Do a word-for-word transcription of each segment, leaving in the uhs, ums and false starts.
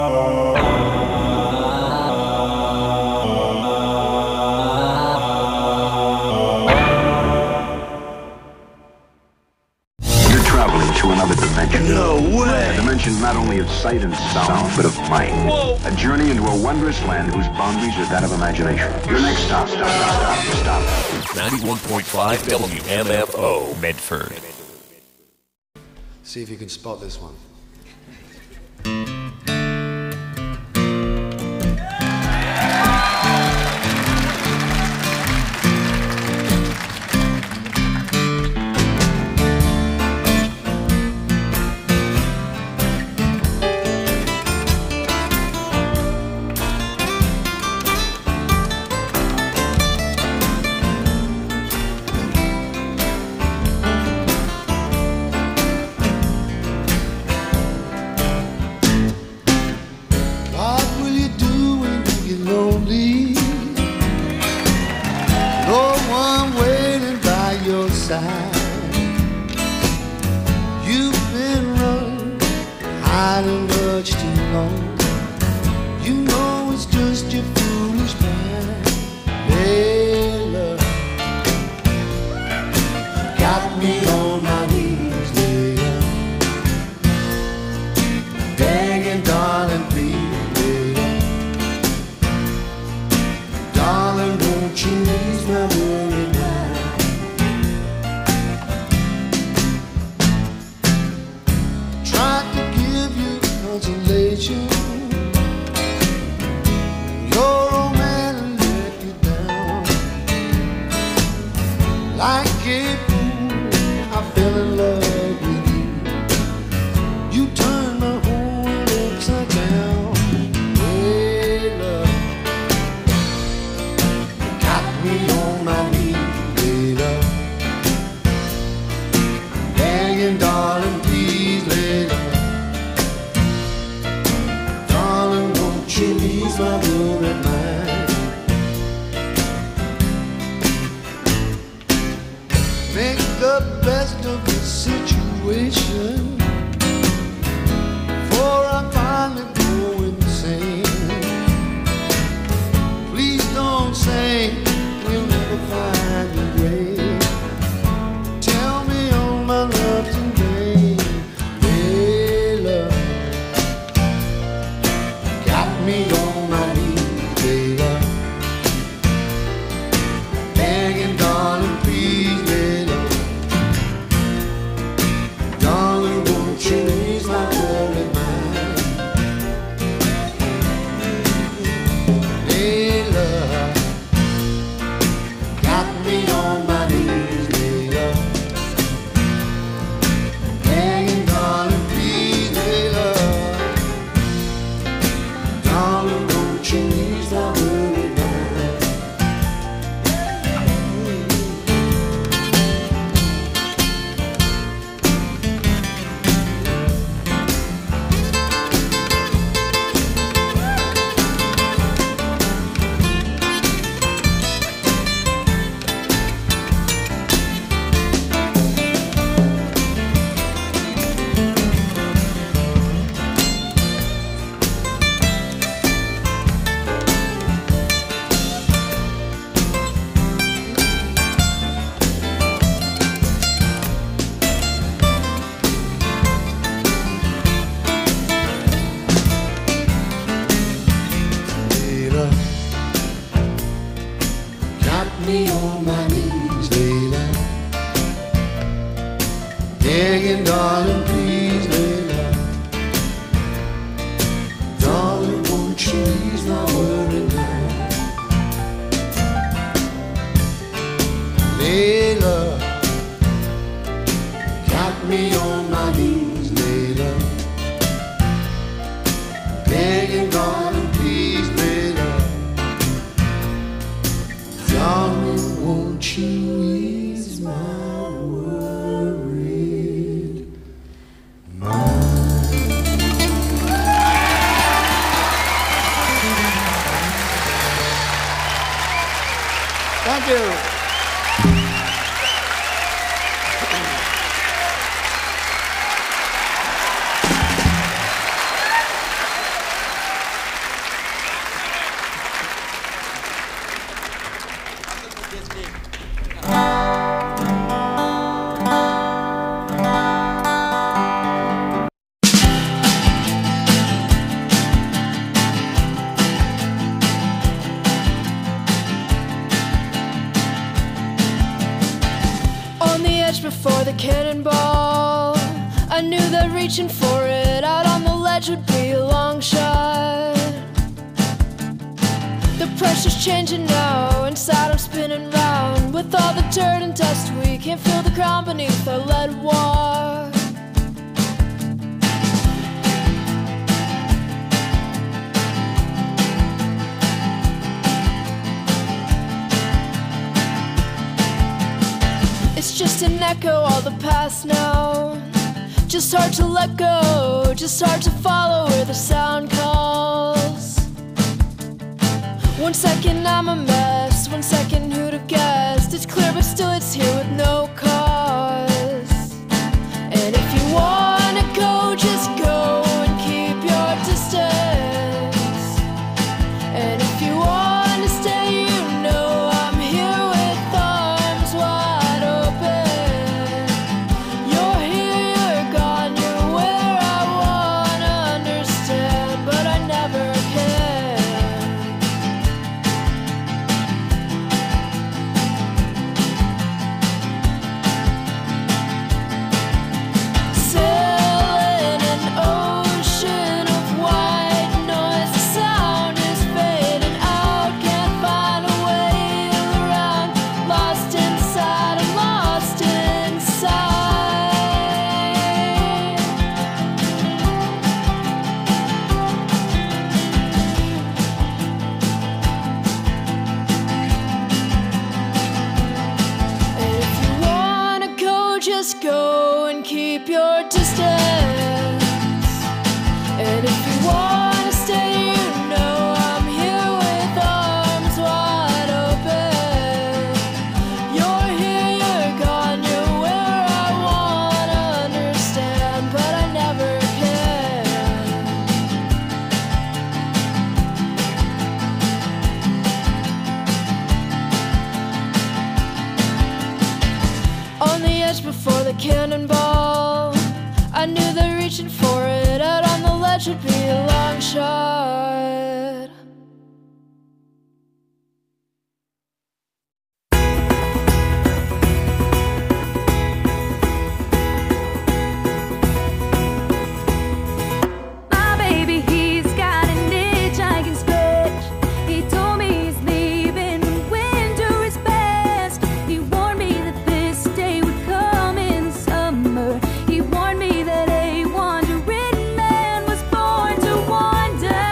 Not only of sight and sound, but of mind. Whoa. A journey into a wondrous land whose boundaries are that of imagination. Your next stop, stop, stop, stop, stop. ninety-one point five W M F O, Medford. See if you can spot this one. Thank you. reaching for it out on the ledge would be a long shot. The pressure's changing now, inside I'm spinning round. With all the dirt and dust, we can't feel the ground beneath our lead walk. It's just an echo, all the past now. Just hard to let go, just hard to follow where the sound calls. One second I'm a mess, one second who'd have guessed? It's clear but still it's here with no cause. And if you wanna go, just go and keep your distance. And if you wanna stay, you know I'm here with arms wide open. You're here, you're gone, you're where I wanna understand, but I never can. Sailing an ocean of white noise, the sound is fading out, can't find a way around. Lost inside, I'm lost inside. And if you wanna go, just go and keep your distance. And if you wanna stay, you know I'm here with arms wide open. You're here, you're gone, you're where I wanna understand, but I never can. On the edge before the cannonball, I knew that reaching for it out on the ledge would be a long shot. My baby, he's got an itch I can scratch. He told me he's leaving when winter is past. He warned me that this day would come in the summer. He warned me that a wandering man was born to wander.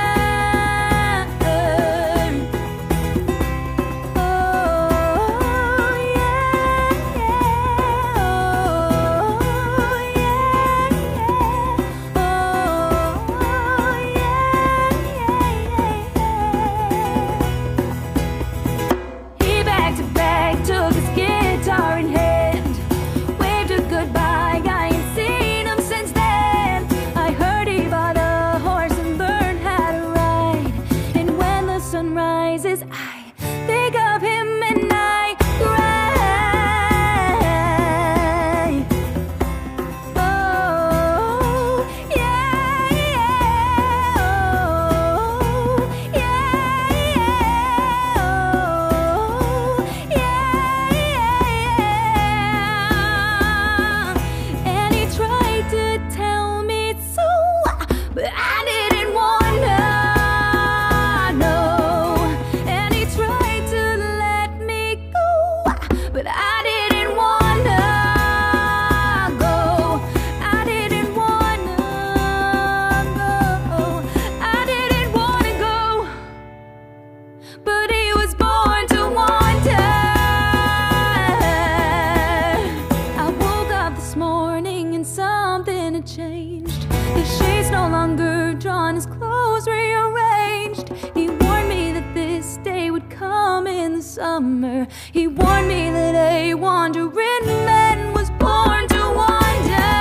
summer. He warned me that a wandering man was born to wander.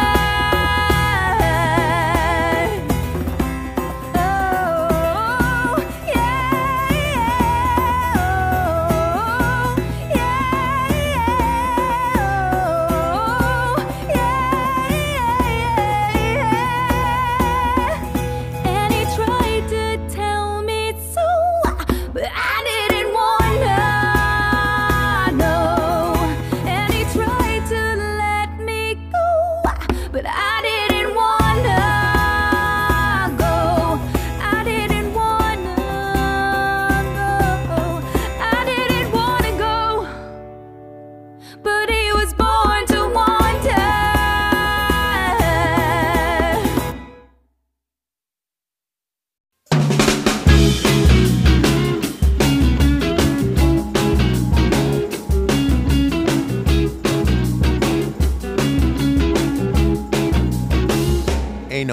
Oh, yeah, yeah, oh, yeah, yeah, oh, yeah, yeah, yeah. And he tried to tell me so, but I didn't want to know. And he tried to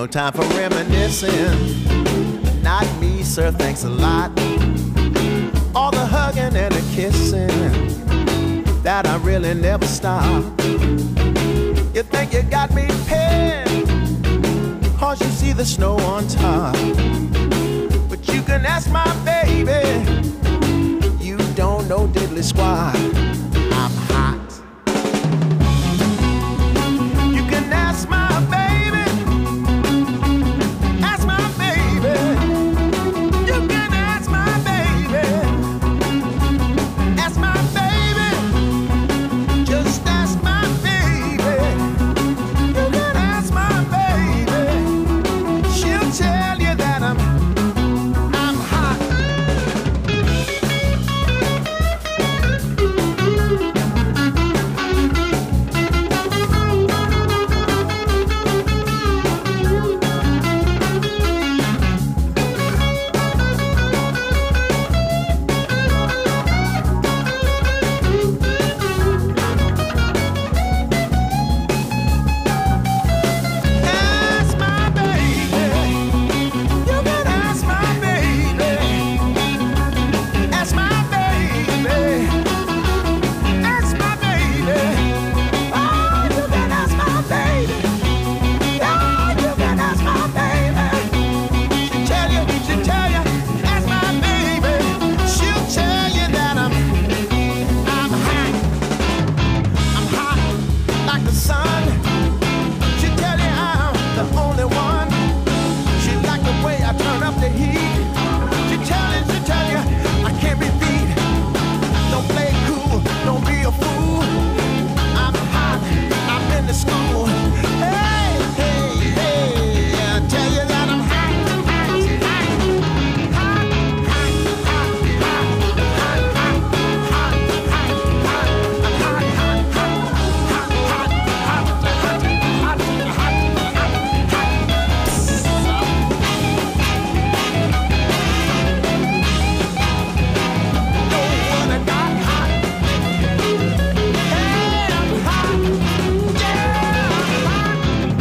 no time for reminiscing. Not me, sir, thanks a lot. All the hugging and the kissing, that I really never stop. You think you got me pinned, cause you see the snow on top. But you can ask my baby, you don't know diddly squat. I'm hot. You can ask my baby, ask my baby. You can ask my baby, ask my baby. Just ask my baby. You can ask my baby. She'll tell you that I'm I'm hot. Ask my baby. You can ask my baby. Ask my baby. Ask my baby. Oh, you can ask my baby. Oh, you can ask my baby. She'll tell you, she'll tell you. Ask my baby. She'll tell you that I'm, I'm hot. I'm hot like the sun. She'll tell you I'm the only one. She like the way I turn up the heat. She tell you, she tell you I can't be beat. Don't play cool, don't be a fool. I'm hot, I'm in the school. Hey, hey, hey, I tell you that I'm hot, hot, hot, hot, hot, hot, hot, hot, hot, hot, hot, hot. I'm hot, hot, hot, hot, hot, hot, hot, hot, hot, hot, hot. Know what I got hot. Hey, I'm hot. Yeah, I'm hot.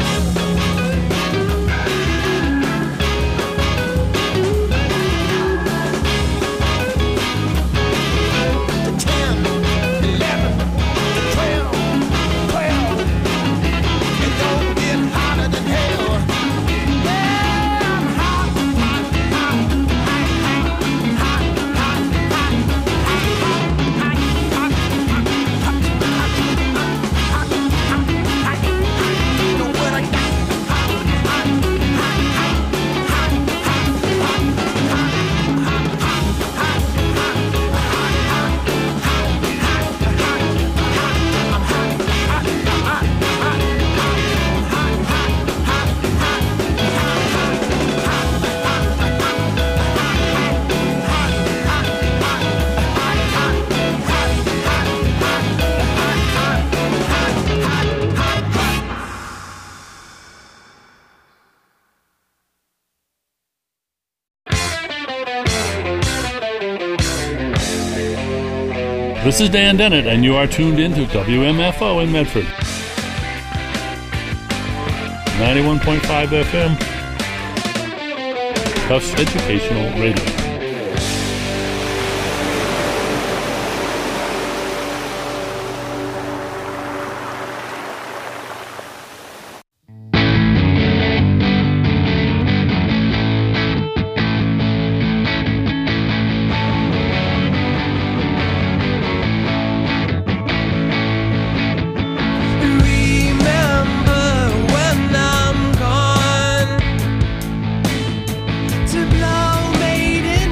The ten, eleven, the twelve, twelve. It don't get hotter than hell. Yeah, I'm hot, hot, hot, hot, hot, hot, hot, hot, hot, hot, hot, hot, hot, hot. Know what I got? Hot, hot, hot, hot, hot, hot, hot, hot, hot, hot, hot, hot, This is Dan Dennett, and you are tuned in to W M F O in Medford. ninety-one point five F M, Tufts Educational Radio. Remember when I'm gone to blow maiden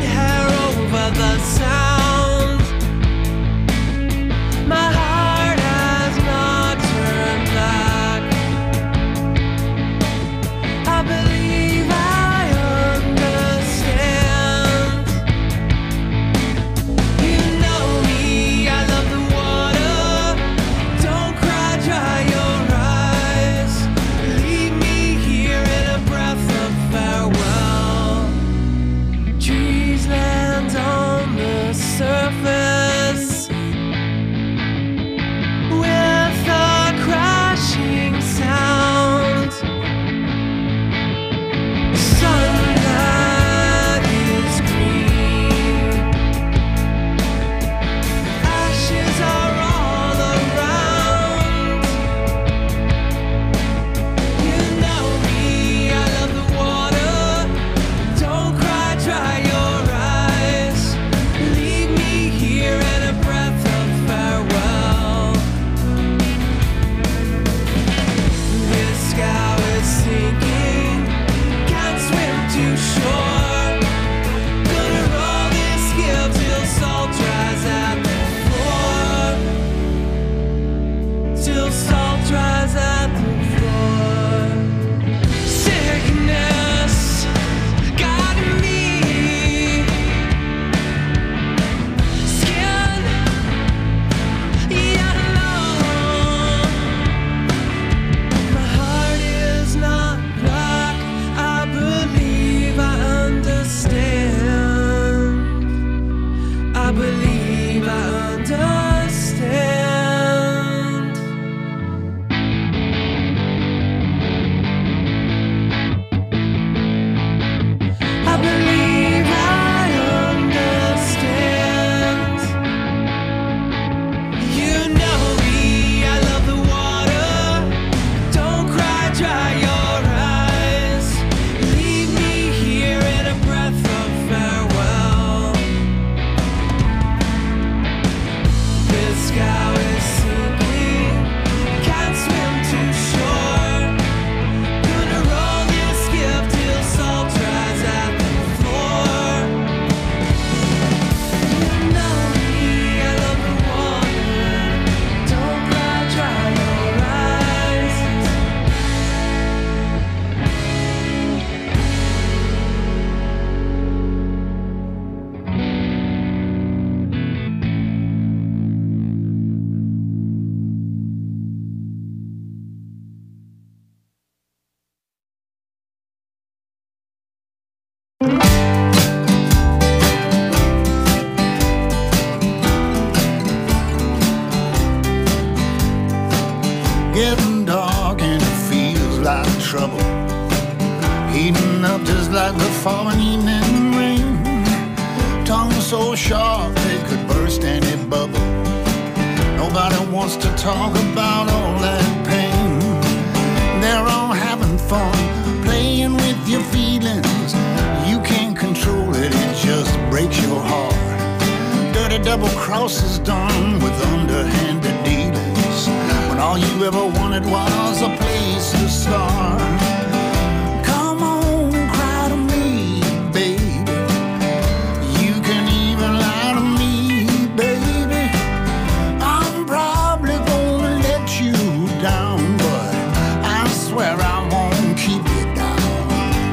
falling evening rain. Tongue so sharp they could burst any bubble. Nobody wants to talk about all that pain. They're all having fun, playing with your feelings. You can't control it, it just breaks your heart. Dirty double crosses done with underhanded dealings, when all you ever wanted was a place to start. Come on, cry to me, baby. You can even lie to me, baby. I'm probably gonna let you down, but I swear I won't keep you down.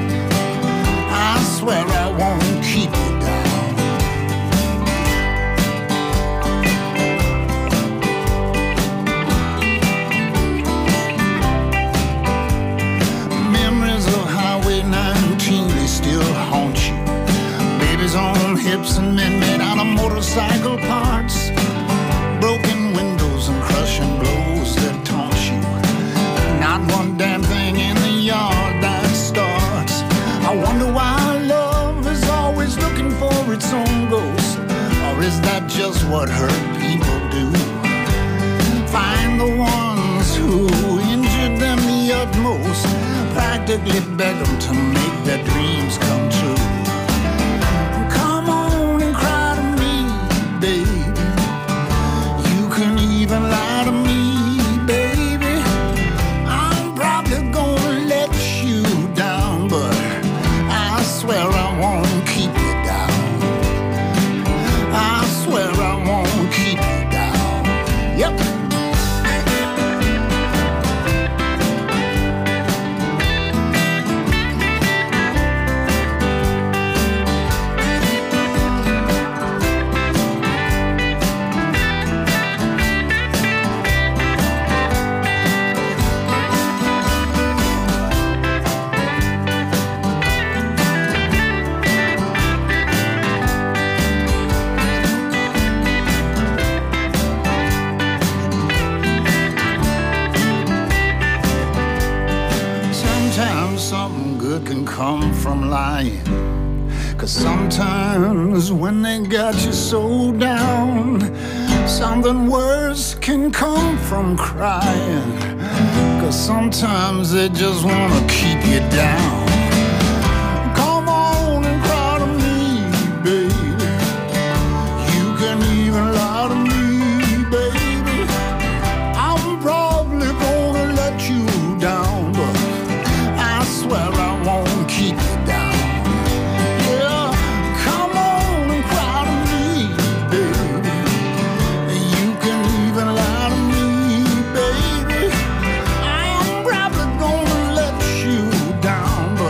I swear I won't keep you down. On hips and men made out of motorcycle parts, broken windows and crushing blows that taunt you. Not one damn thing in the yard that starts. I wonder why love is always looking for its own ghost, or is that just what hurt people do? Find the ones who injured them the utmost, practically beg them to make their dreams come true. Lie to me, baby. I'm probably gonna let you down, but I swear I won't keep you down. I swear I won't keep you down. Yep. Something good can come from lying, 'cause sometimes when they got you so down, something worse can come from crying, 'cause sometimes they just wanna keep you down. Come on and cry to me, baby. You can even lie to me, baby. I'm probably gonna let you down, but I swear I won't keep you down. Yeah, come on and cry to me, baby. You can even lie to me, baby. I'm probably gonna let you down, but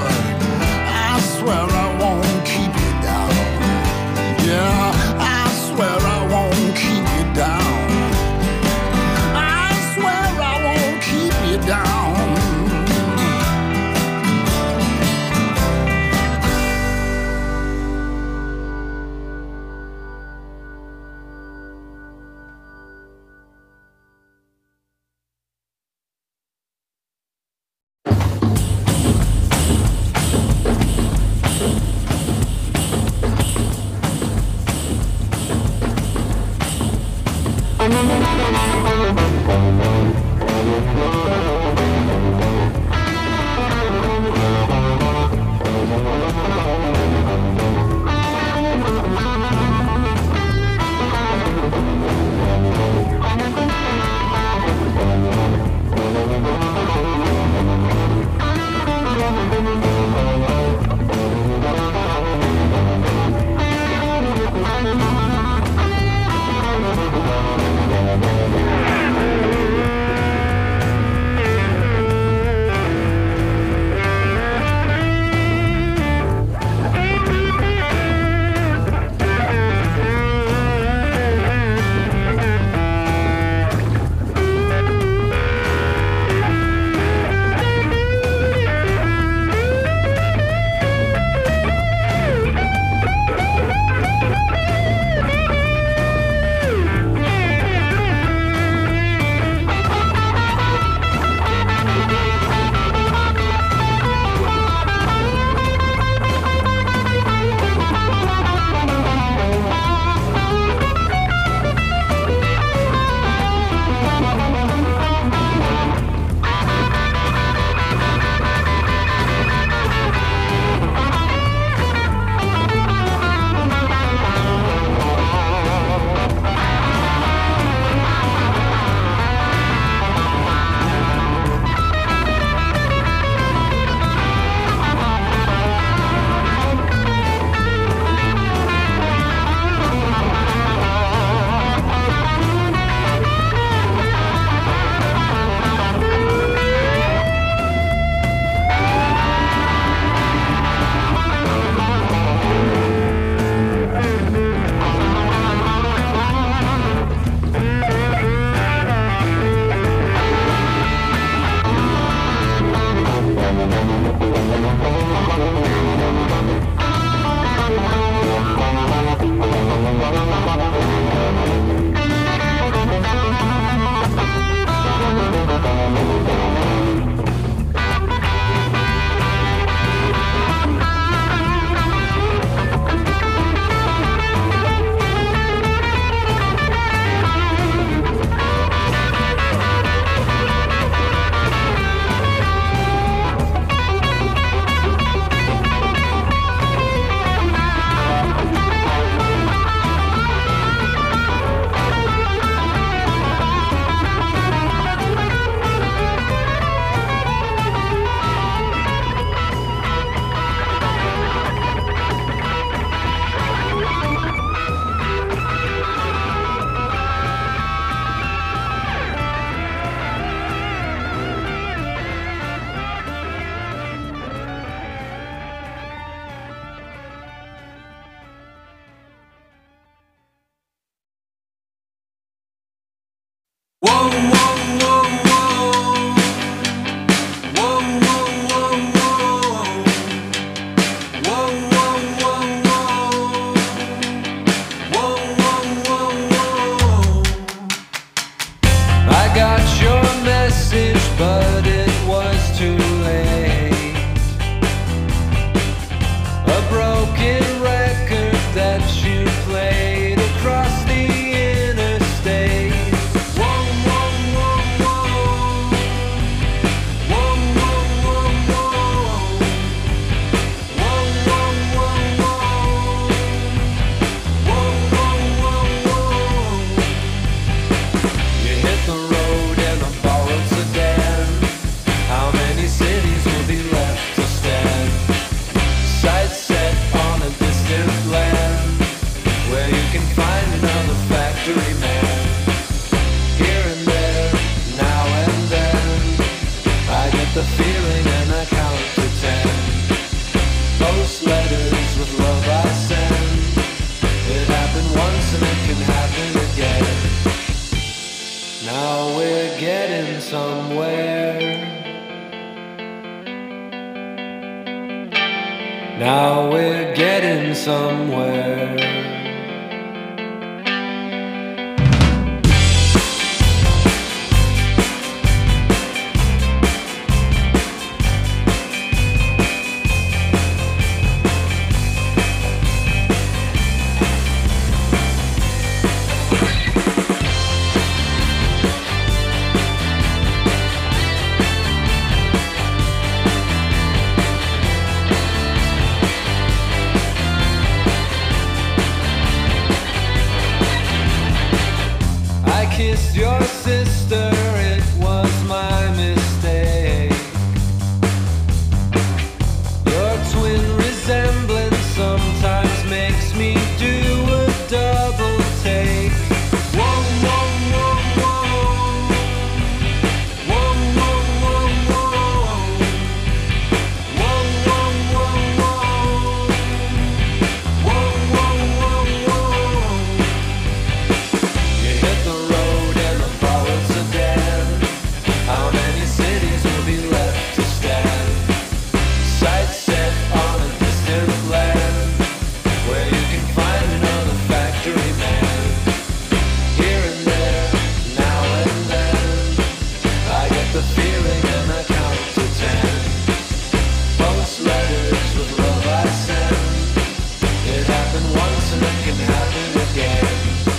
Whoa, whoa, whoa, whoa. Whoa, whoa, whoa, whoa. Whoa, whoa, whoa, whoa. Whoa, whoa, whoa, whoa. I got your message, but it was too late. A broken record that you played across the interstate. Whoa, whoa, whoa, whoa. Whoa, whoa, whoa, whoa. Whoa, whoa, whoa, whoa. Whoa, whoa, whoa, whoa. You hit the road in a borrowed sedan. How many cities will be left to stand? Sights set on a distant land, where you can find another factory man. Here and there, now and then, I get the feeling and I count to ten. Post letters with love I send. It happened once and it can happen again. Now we're getting somewhere. Now we're getting somewhere. I kissed your sister, it was my mistake. Your twin resemblance sometimes makes me do a double take. Whoa, whoa, whoa, whoa. Whoa, whoa, whoa, whoa. Whoa, whoa, whoa, whoa. Whoa, whoa, whoa, whoa. You hit the road in a borrowed sedan. How many cities will be left to stand? Sights set on a distant land, where you can find another factory man. Here and there, now and then, I get the feeling and I count to ten. Post letters with love I send. It happened once and it can happen again.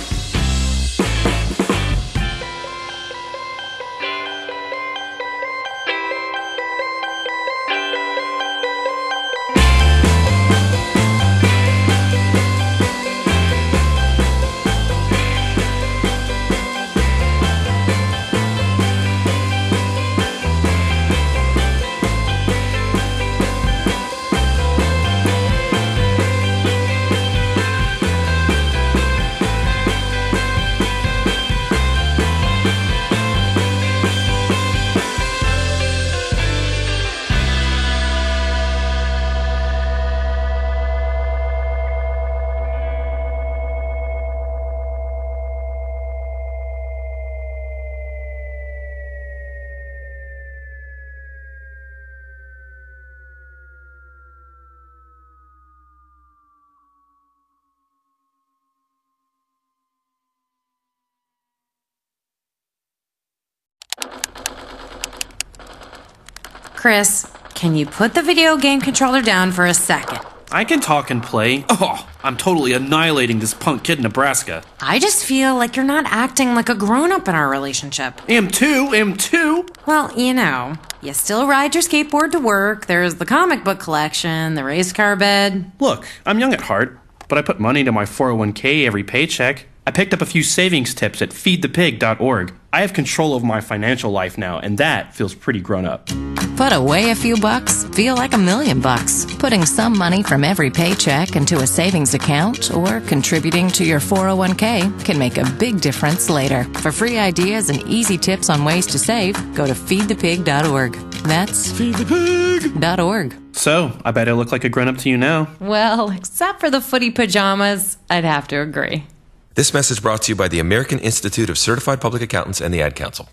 Chris, can you put the video game controller down for a second? I can talk and play. Oh, I'm totally annihilating this punk kid in Nebraska. I just feel like you're not acting like a grown-up in our relationship. Am too, am too. Well, you know, you still ride your skateboard to work, there's the comic book collection, the race car bed. Look, I'm young at heart, but I put money into my four oh one k every paycheck. I picked up a few savings tips at feed the pig dot org. I have control over my financial life now, and that feels pretty grown up. Put away a few bucks, feel like a million bucks. Putting some money from every paycheck into a savings account or contributing to your four oh one k can make a big difference later. For free ideas and easy tips on ways to save, go to feed the pig dot org. That's feed the pig dot org. So, I bet I look like a grown-up to you now. Well, except for the footy pajamas, I'd have to agree. This message brought to you by the American Institute of Certified Public Accountants and the Ad Council.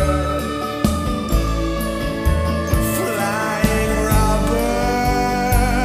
Flying robber.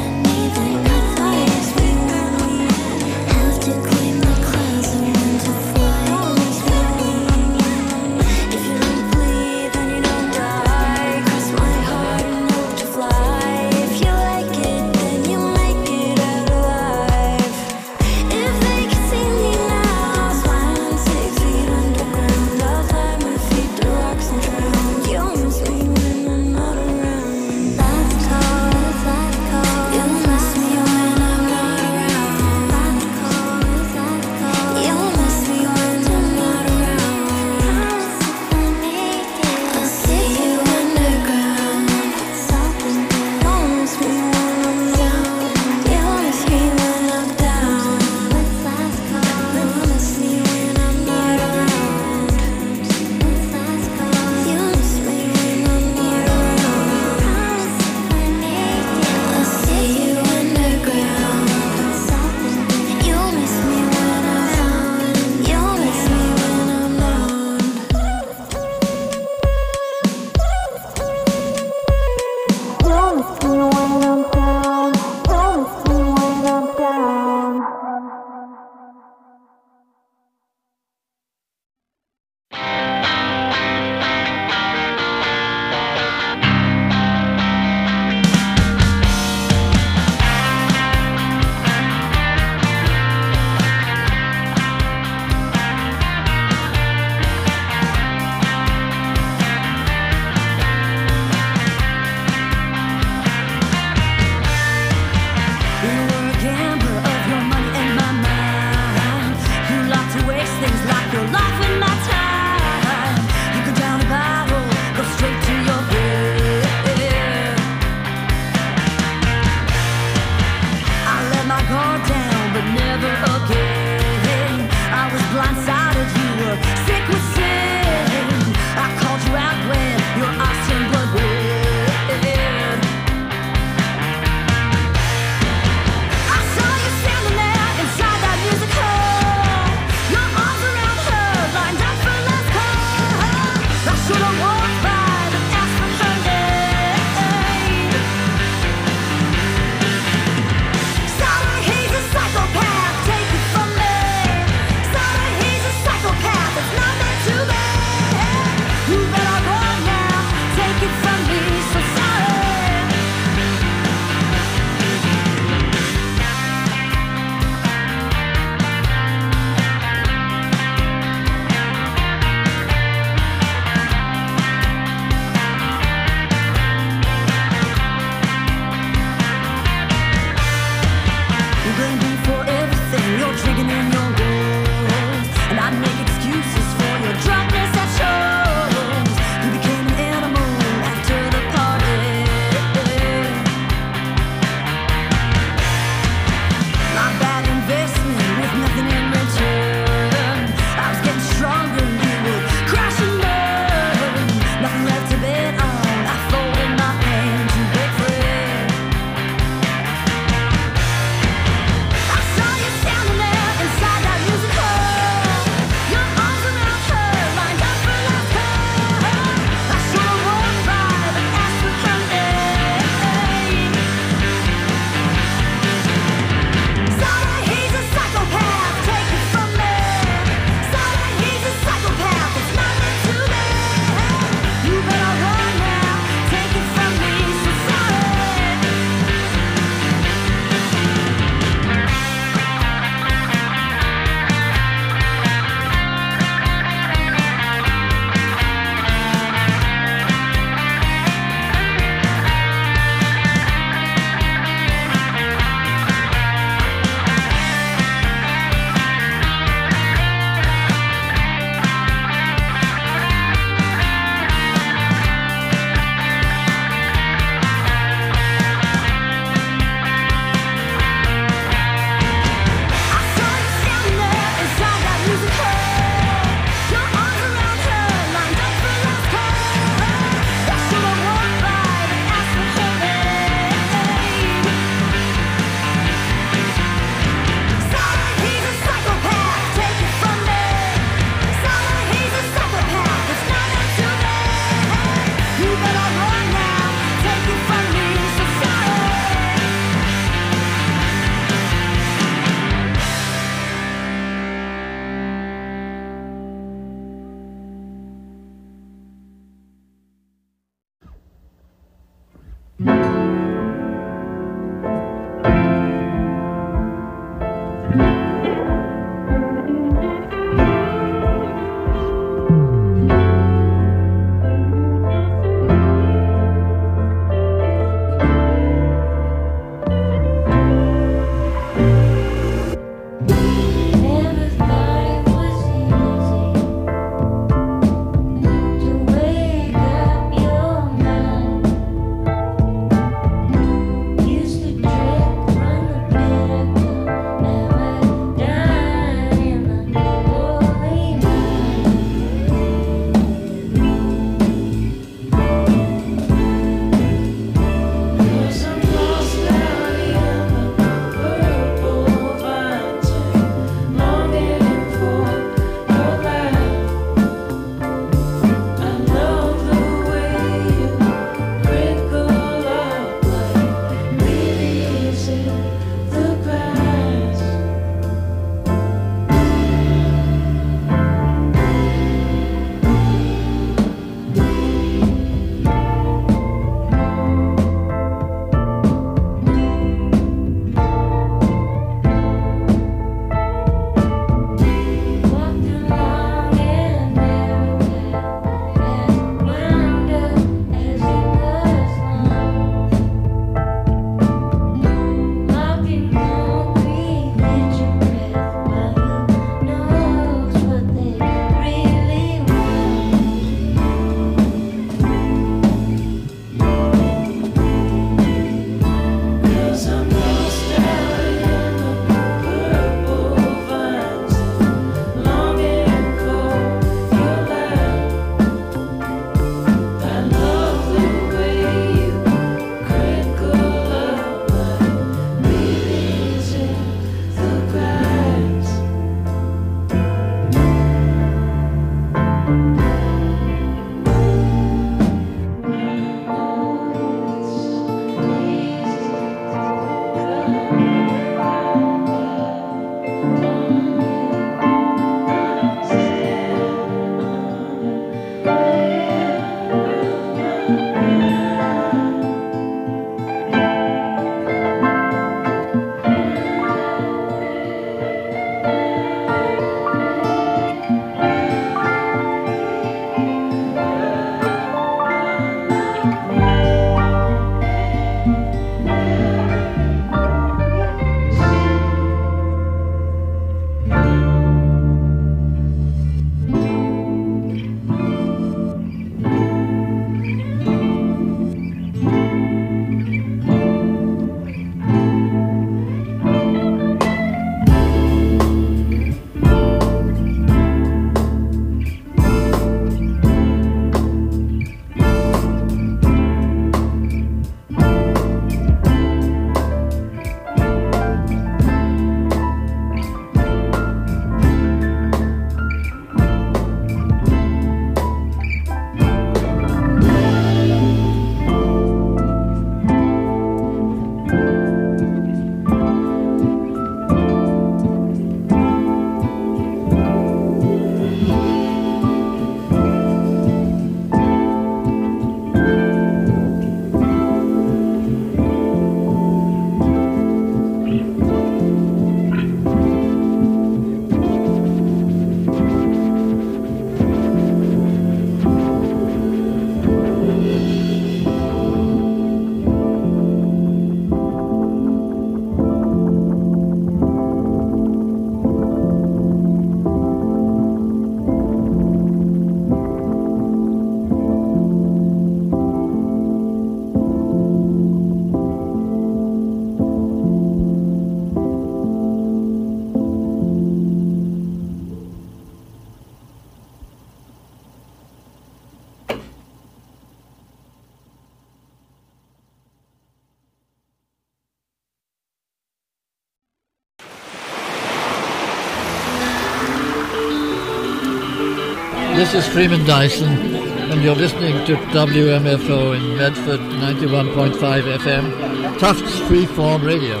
This is Freeman Dyson, and you're listening to W M F O in Medford, ninety-one point five F M, Tufts Freeform Radio.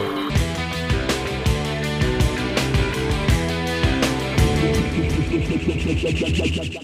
Thank you.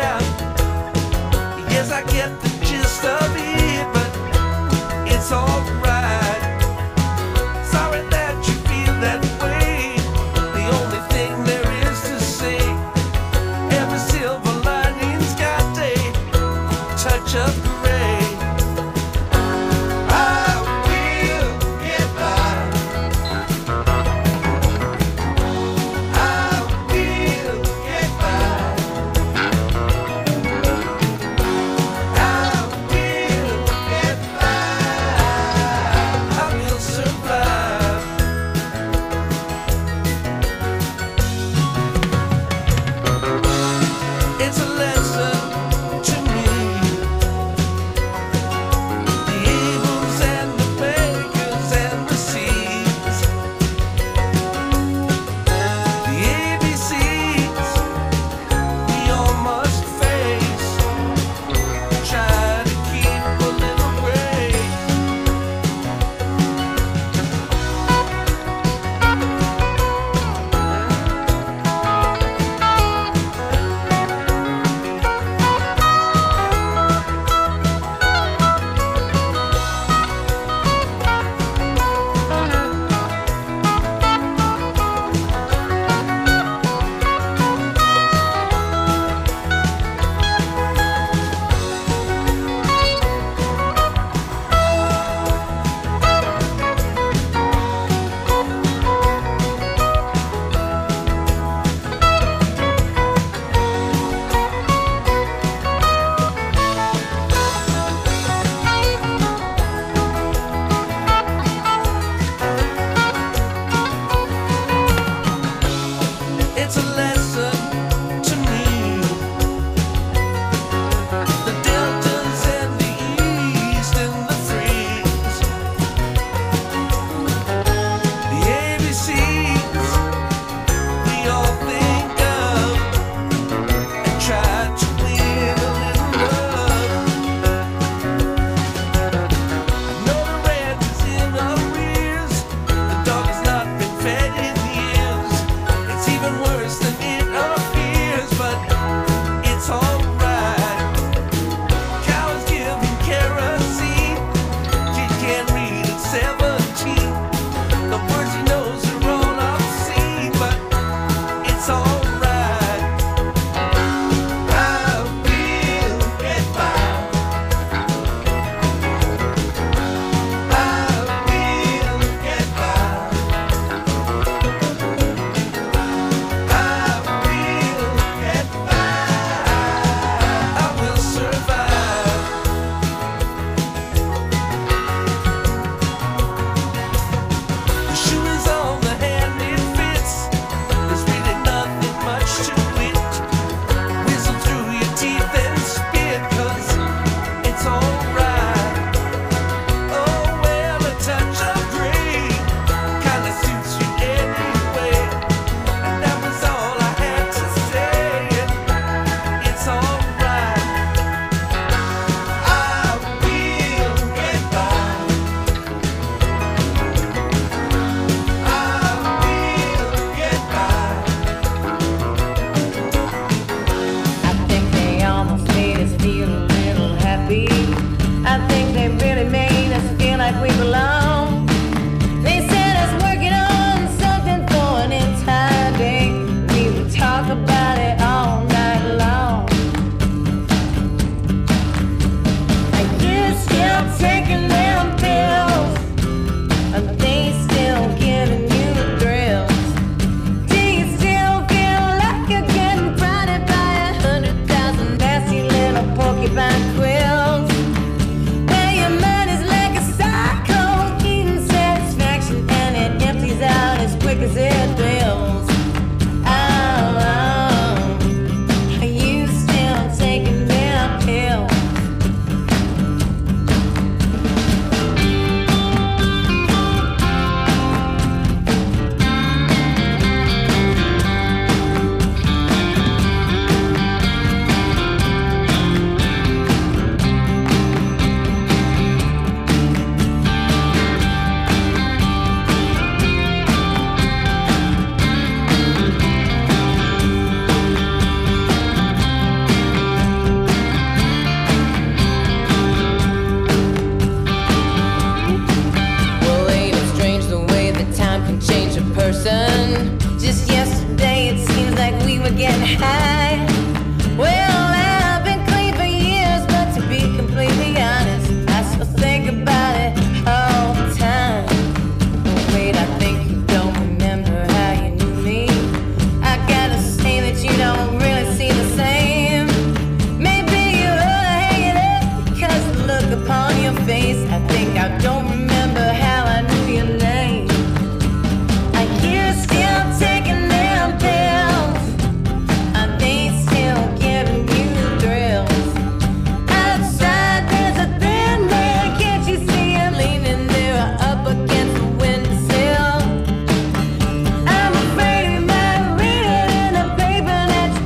out. Yes, I get the gist of it, but it's alright. Sorry that you feel that way. The only thing there is to say, every silver lining's got a touch of gray. I will get by. I will get by. I will get by. I will survive. It's a lesson to me. The evils and the bakers and the seeds. The A B Cs we all must face. Try to keep a little grace. It's a lesson to me. The deltas and the east and the freeze. The A B Cs we all think of and try to win a little love. I know the rent is in arrears. The dog has not been fed in years. It's even worse than it appears, but it's alright. Cows giving kerosene. Kid can't read at seventeen. The words he knows are all obscene, but it's alright. I will get by. I will get by. I will get by. I will survive. The shoe is on the hand it fits. There's really nothing much to it. Whistle through your teeth and spit, 'cause it's alright. Oh, well, a touch of gray kinda suits you anyway. And that was all I had to say. It's alright. I will get by. I will get by. I think they almost made us feel a little happy. I think they really made us feel like we belong. They said us working on something for an entire day. We would talk about it all night long. Are you still taking them pills? Are they still giving you the thrills? Do you still feel like you're getting frightened by a hundred thousand nasty little porcupine quills?